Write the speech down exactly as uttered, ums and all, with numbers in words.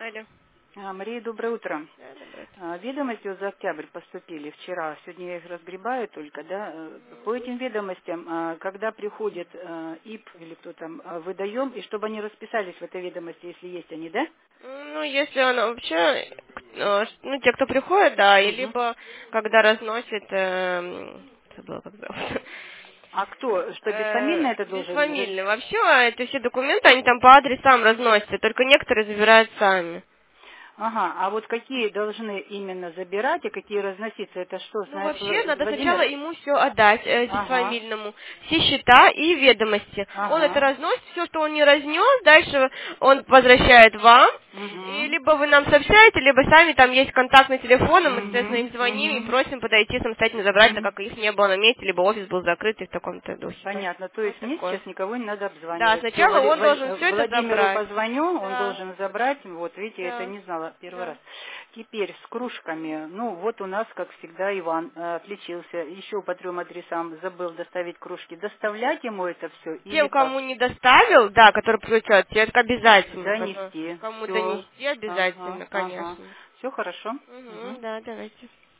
Алло. А, Мария, доброе утро. Да, доброе утро. А, Ведомости вот за октябрь поступили вчера, сегодня я их разгребаю только, да. Э, По этим ведомостям, а, когда приходит а, ИП или кто там, а, выдаем, и чтобы они расписались в этой ведомости, если есть они, да? Ну, если она вообще, э, ну, те, кто приходит, да, и Мгм. либо когда разносит, эм, забыла, как зовут. А кто, что бесфамильно Э, это должен? раз- Бесфамильный. Вообще, эти все документы, они там по адресам разносятся, только некоторые забирают сами. Ага, а вот какие должны именно забирать, и какие разноситься, это что, Ну, знает вообще, Вла- надо сначала Владимир? ему все отдать, э, Ага, бесфамильному, все счета и ведомости. Он это ага. разносит, все, что он не разнес, дальше он возвращает вам, и Угу. либо вы нам сообщаете, либо сами, там есть контактный телефон, мы, соответственно, Угу. им звоним и Угу. просим подойти самостоятельно забрать, так Угу. как их не было на месте, либо офис был закрыт и в таком-то духе. Да. Понятно. То Вот есть мне такое. сейчас никого не надо Да, обзванивать. Все, сначала он должен все это Владимиру забрать. позвоню, он Да, должен забрать. Вот, видите, я это да, не знала первый раз. да. Теперь с кружками. Ну, вот у нас, как всегда, Иван э, отличился. Еще по трем адресам забыл доставить кружки. Доставлять ему это все или Тем, как? кому не доставил, да, который придет, те это обязательно. Кому Донести. кому Все. донести Ага, обязательно, ага. конечно. Все хорошо. Угу, Мгм. да, давайте.